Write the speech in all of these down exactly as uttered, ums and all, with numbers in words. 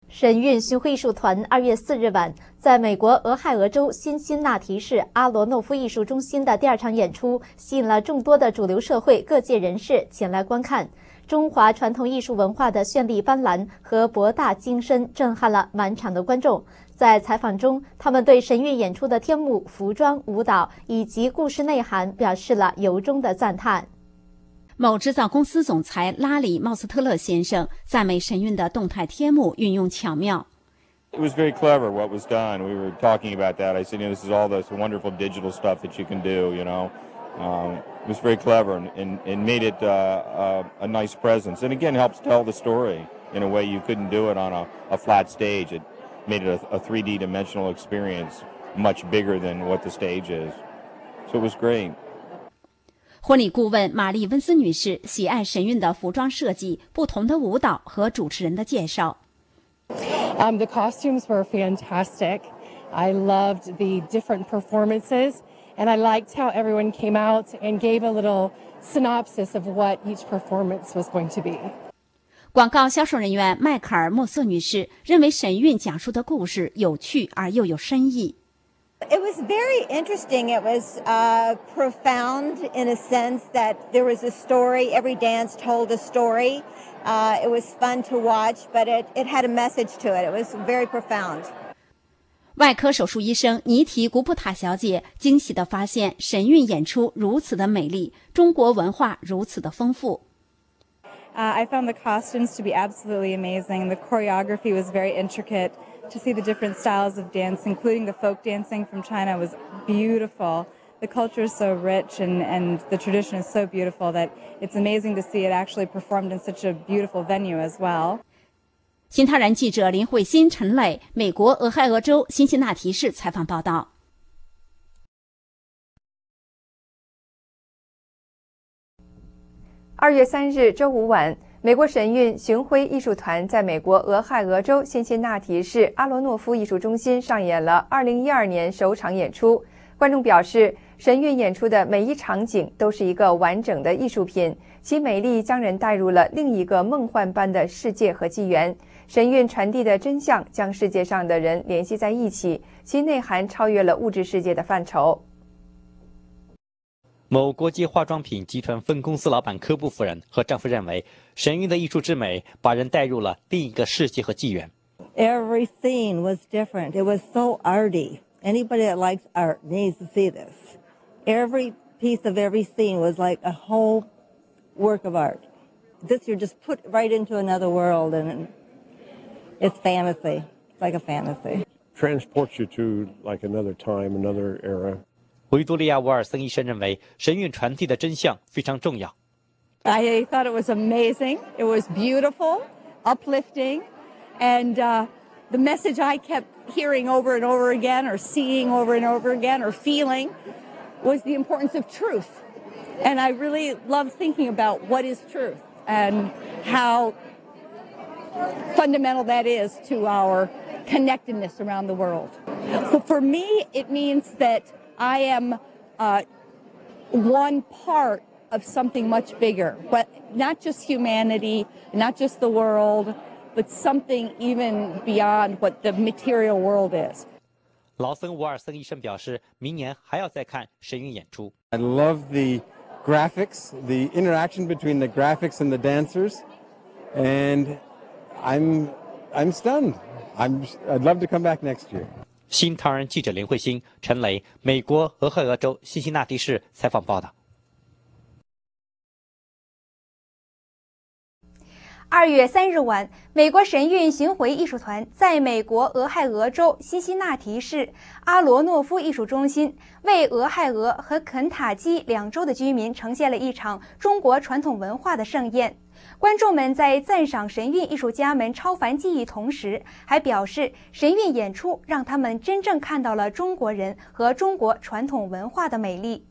神韵巡回艺术团二月四日晚在美国俄亥俄州辛辛那提市阿罗诺夫艺术中心的第二场演出，吸引了众多的主流社会各界人士前来观看。中华传统艺术文化的绚丽斑斓和博大精深，震撼了满场的观众。在采访中，他们对神韵演出的天幕、服装、舞蹈以及故事内涵表示了由衷的赞叹。 某制造公司总裁拉里·茂斯特勒先生赞美神韵的动态贴幕运用巧妙。 It was very clever what was done. We were talking about that. I said, you know, this is all this wonderful digital stuff that you can do, you know. Um, it was very clever and, and, and made it uh, uh, a nice presence. And again, helps tell the story in a way you couldn't do it on a, a flat stage. It made it a, a three D dimensional experience, much bigger than what the stage is. So it was great. 婚礼顾问玛丽·温斯女士喜爱神韵的服装设计、不同的舞蹈和主持人的介绍。 Um, the costumes were fantastic. I loved the different performances, and I liked how everyone came out and gave a little synopsis of what each performance was going to be. 广告销售人员迈克尔·莫瑟女士认为神韵讲述的故事有趣而又有深意。 It was very interesting. It was uh, profound in a sense that there was a story. Every dance told a story. Uh, it was fun to watch, but it, it had a message to it. It was very profound. 外科手术医生尼提·古普塔小姐惊喜地发现，神韵演出如此的美丽，中国文化如此的丰富。 Uh, I found the costumes to be absolutely amazing. The choreography was very intricate.To see the different styles of dance, including the folk dancing from China, was beautiful. The culture is so rich and, and the tradition is so beautiful that it's amazing to see it actually performed in such a beautiful venue as well. 新唐人记者林慧欣、陈磊，美国俄亥俄州辛辛那提市采访报道。 二月三日周五晚，美国神韵巡回艺术团在美国俄亥俄州辛辛那提市阿罗诺夫艺术中心上演了二零一二年首场演出。观众表示，神韵演出的每一场景都是一个完整的艺术品，其美丽将人带入了另一个梦幻般的世界和纪元。神韵传递的真相将世界上的人联系在一起，其内涵超越了物质世界的范畴。 某国际化妆品集团分公司老板科布夫人和丈夫认为，神韵的艺术之美把人带入了另一个世界和纪元。 Every scene was different. It was so arty. Anybody that likes art needs to see this. Every piece of every scene was like a whole work of art. This you're just put right into another world, and it's fantasy. It's like a fantasy. Transports you to like another time, another era. 维多利亚·沃尔森医生认为，神韵传递的真相非常重要。 I thought it was amazing. It was beautiful, uplifting, and uh, the message I kept hearing over and over again, or seeing over and over again, or feeling, was the importance of truth. And I really love thinking about what is truth and how fundamental that is to our connectedness around the world. So for me, it means that I am uh, one part of something much bigger, but not just humanity, not just the world, but something even beyond what the material world is. 劳森·沃尔森医生表示，明年还要再看神韵演出。 I love the graphics, the interaction between the graphics and the dancers, and I'm I'm stunned. I'm I'd love to come back next year. 新唐人记者林慧欣、陈雷，美国俄亥俄州辛辛那提市采访报道。 二月三日晚，美国神韵巡回艺术团在美国俄亥俄州辛辛那提市阿罗诺夫艺术中心，为俄亥俄和肯塔基两州的居民呈现了一场中国传统文化的盛宴。观众们在赞赏神韵艺术家们超凡技艺同时，还表示神韵演出让他们真正看到了中国人和中国传统文化的美丽。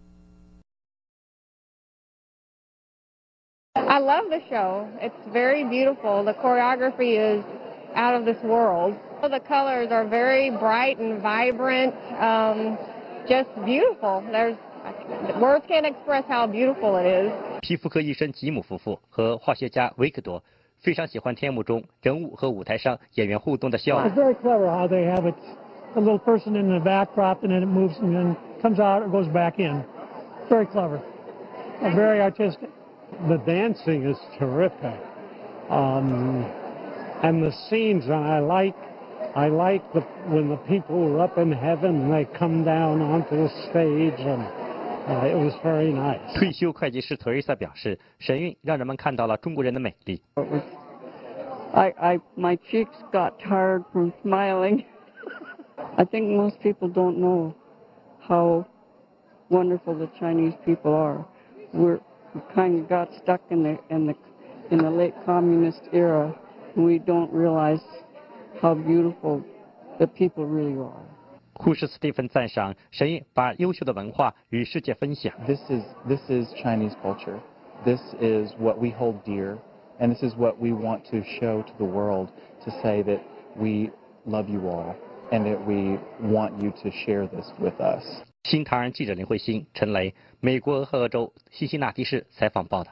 I love the show. It's very beautiful. The choreography is out of this world. The colors are very bright and vibrant, um, just beautiful. There's words can't express how beautiful it is. 皮肤科医生吉姆夫妇和化学家维克多非常喜欢天幕中人物和舞台上演员互动的笑容。 It's very clever how they have it, a little person in the backdrop, and then it moves and then comes out or goes back in. Very clever, very artistic. The dancing is terrific, um, and the scenes. And I like, I like the when the people are up in heaven and they come down onto the stage, and uh, it was very nice. 退休会计师特瑞莎表示，神韵让人们看到了中国人的美丽。 I, I, my cheeks got tired from smiling. I think most people don't know how wonderful the Chinese people are. We're we kind of got stuck in the in the in the late communist era, and we don't realize how beautiful the people really are. 护士斯蒂芬赞赏神韵把优秀的文化与世界分享。 This is this is Chinese culture. This is what we hold dear, and this is what we want to show to the world to say that we love you all, and that we want you to share this with us. 新唐人记者林慧欣、陈雷，美国俄亥俄州辛辛那提市采访报道。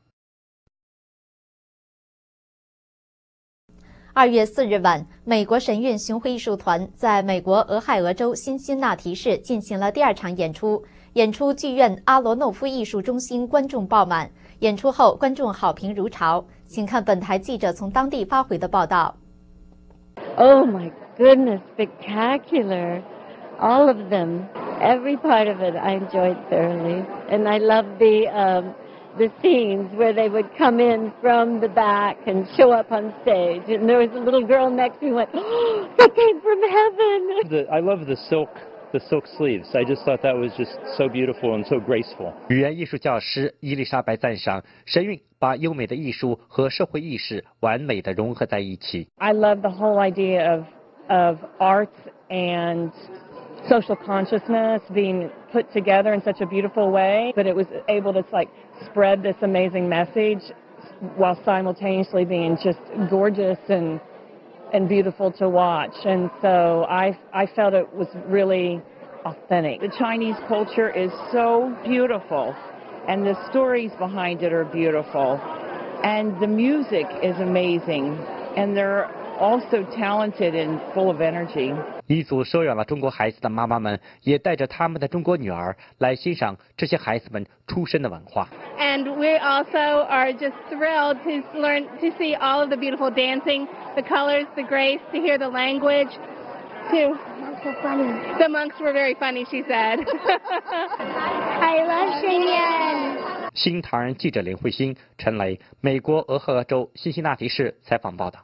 二月四日晚，美国神韵巡回艺术团在美国俄亥俄州辛辛那提市进行了第二场演出。演出剧院阿罗诺夫艺术中心观众爆满，演出后观众好评如潮。请看本台记者从当地发回的报道。 Oh my goodness, spectacular! All of them, every part of it, I enjoyed thoroughly, and I loved the um, the scenes where they would come in from the back and show up on stage. And there was a little girl next to me who went, oh, they came from heaven. The, I love the silk, the silk sleeves. I just thought that was just so beautiful and so graceful. 语言艺术教师伊丽莎白赞赏神韵把优美的艺术和社会意识完美的融合在一起。 I love the whole idea of of arts and social consciousness being put together in such a beautiful way, but it was able to like spread this amazing message while simultaneously being just gorgeous and and beautiful to watch. And so I I felt it was really authentic. The Chinese culture is so beautiful, and the stories behind it are beautiful, and the music is amazing, and they're also talented and full of energy. 一组收养了中国孩子的妈妈们也带着他们的中国女儿来欣赏这些孩子们出身的文化。 And we also are just thrilled to learn to see all of the beautiful dancing, the colors, the grace, to hear the language. To so funny. The monks were very funny, she said. I love Shinyan. 新唐人记者林慧欣、陈雷，美国俄亥俄州辛辛那提市采访报道。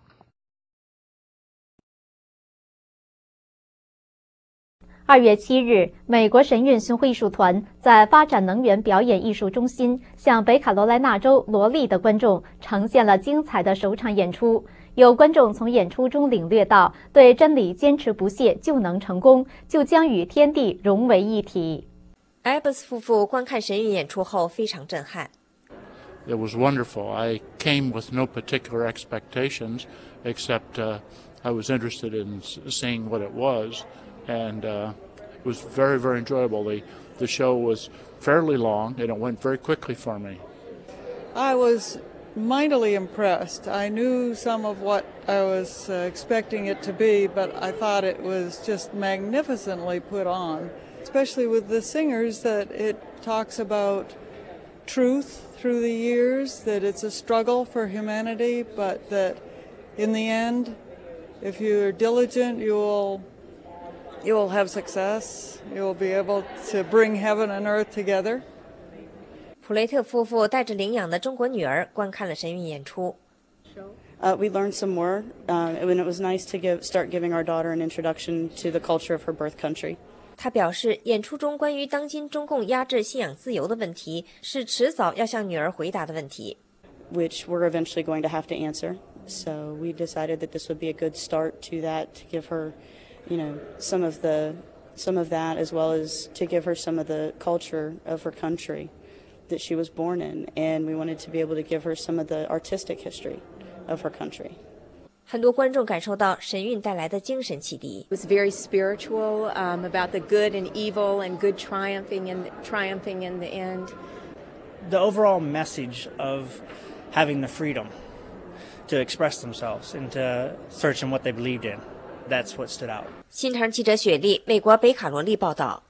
二月七日，美国神韵巡回艺术团在发展能源表演艺术中心向北卡罗来纳州罗利的观众呈现了精彩的首场演出。有观众从演出中领略到，对真理坚持不懈就能成功，就将与天地融为一体。 艾伯斯夫妇观看神韵演出后非常震撼。 It was wonderful. I came with no particular expectations, except uh, I was interested in seeing what it was. And uh, it was very, very enjoyable. The, the show was fairly long, and it went very quickly for me. I was mightily impressed. I knew some of what I was uh, expecting it to be, but I thought it was just magnificently put on, especially with the singers, that it talks about truth through the years, that it's a struggle for humanity, but that in the end, if you're diligent, you will You will have success. You will be able to bring heaven and earth together. 普雷特夫妇带着领养的中国女儿观看了神韵演出。 Uh, we learned some more, uh, and it was nice to give, start giving our daughter an introduction to the culture of her birth country. 他表示，演出中关于当今中共压制信仰自由的问题，是迟早要向女儿回答的问题。 Which we're eventually going to have to answer. So we decided that this would be a good start to that, to give her, you know, some of the some of that, as well as to give her some of the culture of her country that she was born in, and we wanted to be able to give her some of the artistic history of her country. 很多观众感受到神韵带来的精神启迪。 It was very spiritual, um, about the good and evil and good triumphing and triumphing in the end. The overall message of having the freedom to express themselves and to search in what they believed in. That's what stood out. 新城记者雪莉，美国北卡罗利报道。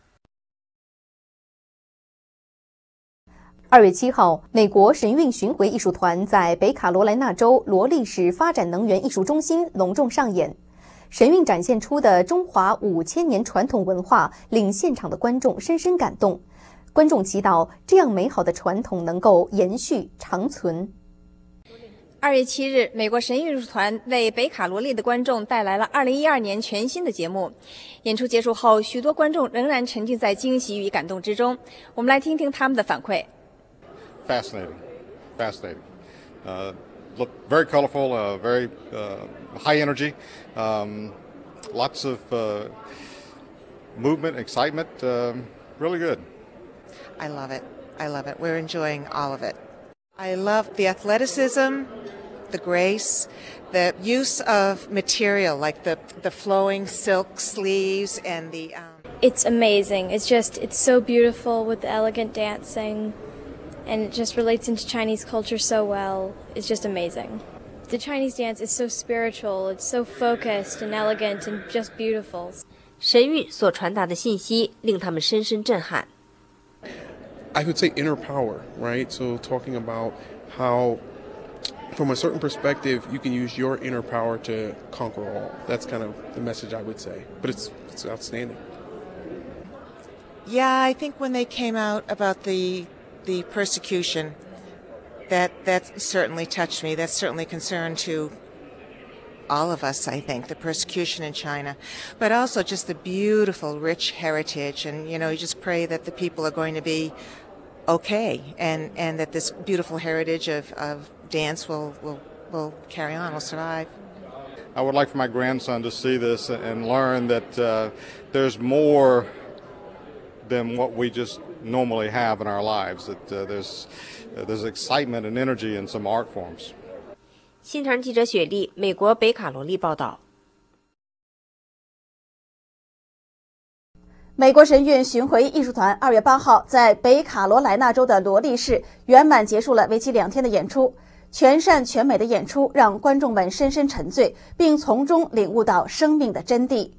二月七号，美国神韵巡回艺术团在北卡罗来纳州罗利市发展能源艺术中心隆重上演。神韵展现出的中华五千年传统文化，令现场的观众深深感动。观众祈祷这样美好的传统能够延续长存。 二月七日，美国神韵艺术团为北卡罗利的观众带来了二零一二年全新的节目。演出结束后，许多观众仍然沉浸在惊喜与感动之中。我们来听听他们的反馈。 Fascinating, fascinating. Uh, look very colorful, uh, very uh, high energy, um, lots of uh, movement, excitement. Uh, really good. I love it. I love it. We're enjoying all of it. I love the athleticism, the grace, the use of material like the the flowing silk sleeves and the. Um... It's amazing. It's just it's so beautiful with the elegant dancing. And it just relates into Chinese culture so well. It's just amazing. The Chinese dance is so spiritual, it's so focused and elegant and just beautiful. 神韵所传达的信息令他们深深震撼。 I would say inner power, right? So talking about how, from a certain perspective, you can use your inner power to conquer all. That's kind of the message I would say. But it's it's outstanding. Yeah, I think when they came out about the the persecution, that that certainly touched me. That's certainly a concern to all of us, I think, the persecution in China, but also just the beautiful, rich heritage. And, you know, you just pray that the people are going to be okay and, and that this beautiful heritage of, of dance will, will, will carry on, will survive. I would like for my grandson to see this and learn that uh, there's more than what we just normally have in our lives, that uh, there's uh, there's excitement and energy in some art forms. 新城记者雪莉，美国北卡罗利报道。 美国神韵巡回艺术团二月八号在北卡罗来纳州的罗利市圆满结束了为期两天的演出。全善全美的演出让观众们深深沉醉，并从中领悟到生命的真谛。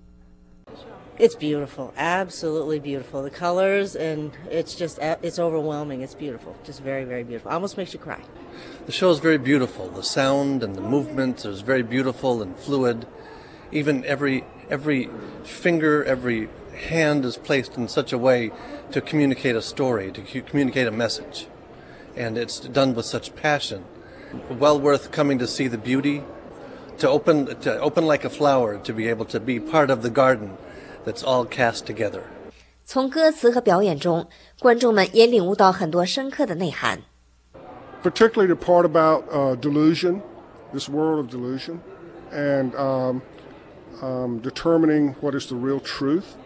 It's beautiful, absolutely beautiful. The colors, and it's just, it's overwhelming. It's beautiful, just very, very beautiful. Almost makes you cry. The show is very beautiful. The sound and the movement is very beautiful and fluid. Even every every finger, every hand is placed in such a way to communicate a story, to communicate a message. And it's done with such passion. Well worth coming to see the beauty, to open, to open like a flower, to be able to be part of the garden.That's all cast together. 从歌词和表演中，观众们也领悟到很多深刻的内涵。 Particularly the part about uh, delusion, this world of delusion, and um, um, determining what is the real truth.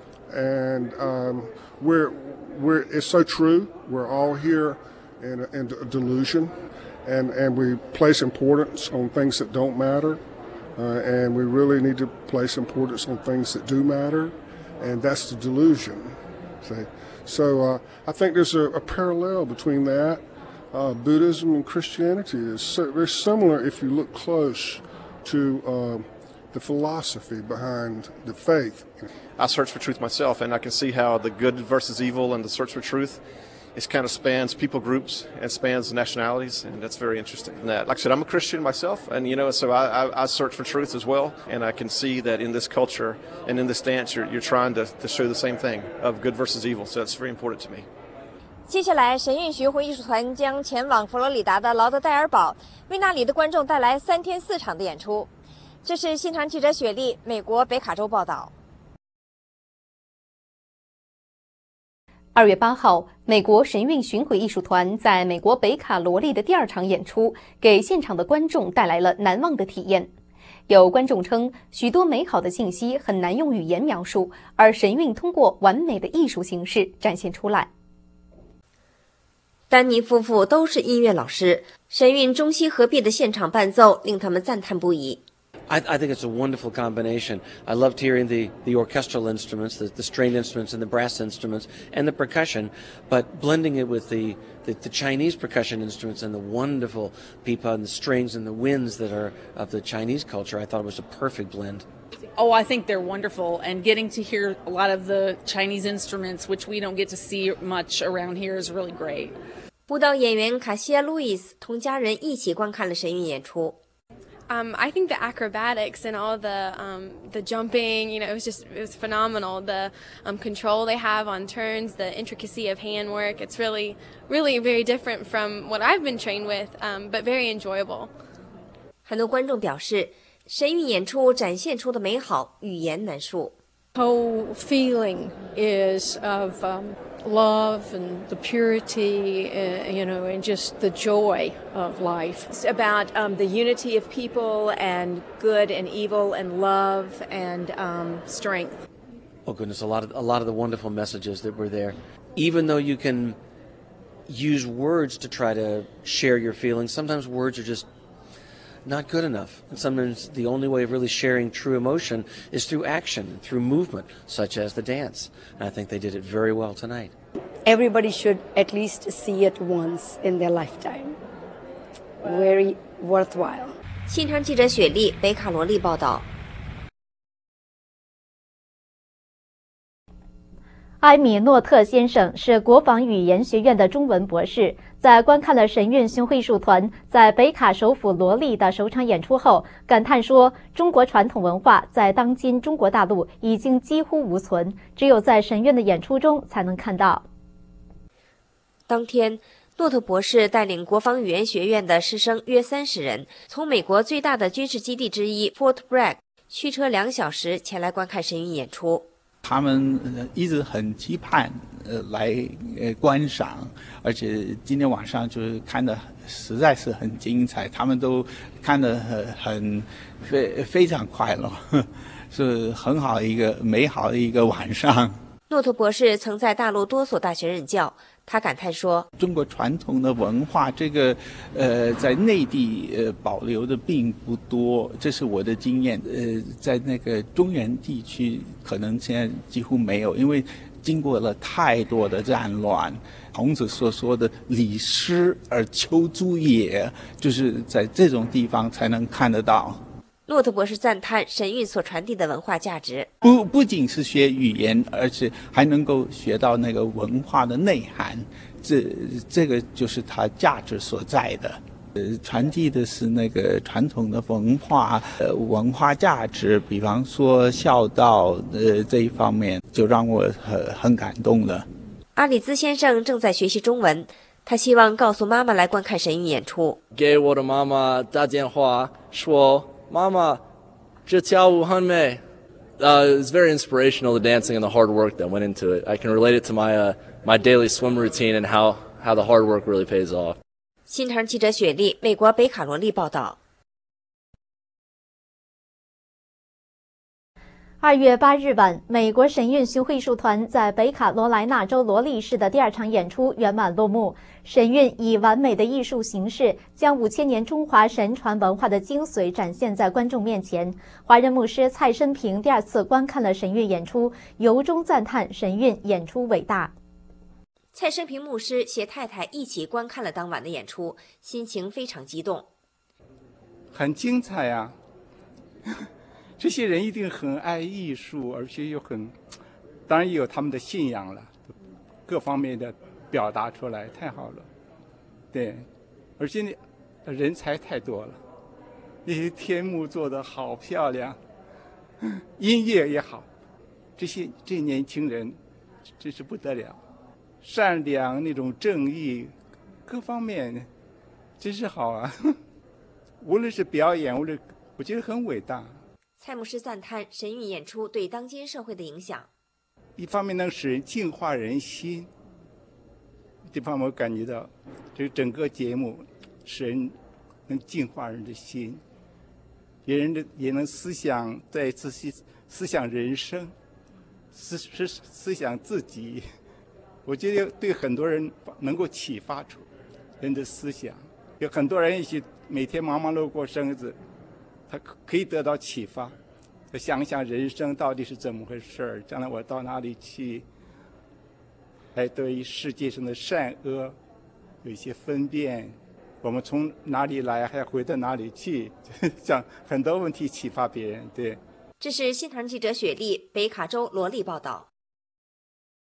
And um, we're, we're, it's so true. We're all here in a, in a delusion, and, and we place importance on things that don't matter. Uh, and we really need to place importance on things that do matter, and that's the delusion. See? So uh, I think there's a, a parallel between that. Uh, Buddhism and Christianity is so, very similar if you look close to uh, the philosophy behind the faith. I search for truth myself, and I can see how the good versus evil and the search for truth, it kind of spans people groups and spans nationalities, and that's very interesting. And that, like I said, I'm a Christian myself, and you know, so I, I, I search for truth as well, and I can see that in this culture and in this dance, you're, you're trying to, to show the same thing of good versus evil, so that's very important to me. 接下来，神韵巡回艺术团将前往佛罗里达的劳德代尔堡，为那里的观众带来三天四场的演出。这是新唐记者雪莉，美国北卡州报道。 二月八号，美国神韵巡回艺术团在美国北卡罗利的第二场演出，给现场的观众带来了难忘的体验。有观众称，许多美好的信息很难用语言描述，而神韵通过完美的艺术形式展现出来。 丹尼夫妇都是音乐老师，神韵中西合璧的现场伴奏令他们赞叹不已。 I, I think it's a wonderful combination. I loved hearing the, the orchestral instruments, the, the string instruments and the brass instruments and the percussion, but blending it with the, the, the Chinese percussion instruments and the wonderful pipa and the strings and the winds that are of the Chinese culture, I thought it was a perfect blend. Oh, I think they're wonderful, and getting to hear a lot of the Chinese instruments, which we don't get to see much around here, is really great. 舞蹈演员卡西亚·路易斯同家人一起观看了神韵演出。 Um, I think the acrobatics and all the um, the jumping, you know, it was just it was phenomenal. The um, control they have on turns, the intricacy of handwork. It's really, really very different from what I've been trained with, um, but very enjoyable. 很多观众表示，神韵演出展现出的美好语言难述。 Whole feeling is of um, love and the purity, uh, you know, and just the joy of life. It's about um, the unity of people and good and evil and love and um, strength. Oh goodness, a lot of a lot of the wonderful messages that were there. Even though you can use words to try to share your feelings, sometimes words are just not good enough. And sometimes the only way of really sharing true emotion is through action, through movement, such as the dance. And I think they did it very well tonight. Everybody should at least see it once in their lifetime. Very worthwhile. 新城记者雪莉，北卡罗利报道。 埃米诺特先生是国防语言学院的中文博士，在观看了神韵巡回艺术团在北卡首府罗利的首场演出后，感叹说：“中国传统文化在当今中国大陆已经几乎无存，只有在神韵的演出中才能看到。” 当天，诺特博士带领国防语言学院的师生约三十人，从美国最大的军事基地之一 Fort Bragg 驱车两小时前来观看神韵演出。 他们一直很期盼呃来呃观赏，而且今天晚上就是看的实在是很精彩，他们都看得很很非非常快乐，是很好一个美好的一个晚上。 诺特博士曾在大陆多所大学任教，他感叹说：“ 中国传统的文化，这个呃，在内地呃保留的并不多，这是我的经验。呃，在那个中原地区，可能现在几乎没有，因为经过了太多的战乱。孔子所说的‘礼失而求诸也’，就是在这种地方才能看得到。” 诺特博士赞叹神韵所传递的文化价值， 不不仅是学语言，而且还能够学到那个文化的内涵，这这个就是它价值所在的。呃，传递的是那个传统的文化，呃，文化价值，比方说孝道，呃，这一方面就让我很很感动了。 阿里兹先生正在学习中文，他希望告诉妈妈来观看神韵演出。 给我的妈妈打电话说。Mama, 这跳舞很美. Uh, it was very inspirational, the dancing and the hard work that went into it. I can relate it to my uh, my daily swim routine and how, how the hard work really pays off. 新城记者雪莉，美国北卡罗利报道。 二月八日晚，美国神韵巡回艺术团在北卡罗来纳州罗利市的第二场演出圆满落幕。神韵以完美的艺术形式，将五千年中华神传文化的精髓展现在观众面前。华人牧师蔡申平第二次观看了神韵演出，由衷赞叹神韵演出伟大。 蔡申平牧师携太太一起观看了当晚的演出，心情非常激动。 很精彩啊！这些人一定很爱艺术，而且又很，当然也有他们的信仰了，各方面的表达出来，太好了。对，而且呢，人才太多了，那些天幕做得好漂亮，音乐也好，这些这年轻人真是不得了，善良那种正义，各方面真是好啊。无论是表演，无论我觉得很伟大。 蔡牧师赞叹神韵演出对当今社会的影响。 一方面能使人净化人心，这方面我感觉到，这整个节目使人能净化人的心，也人的也能思想再一次思思想人生，思思思想自己。我觉得对很多人能够启发出人的思想。有很多人一起每天忙忙碌过生日， 他可以得到启发，想一想人生到底是怎么回事儿，将来我到哪里去，还对世界上的善恶有一些分辨，我们从哪里来，还要回到哪里去，想很多问题启发别人。对， 这是新唐记者雪莉北卡州罗莉报道。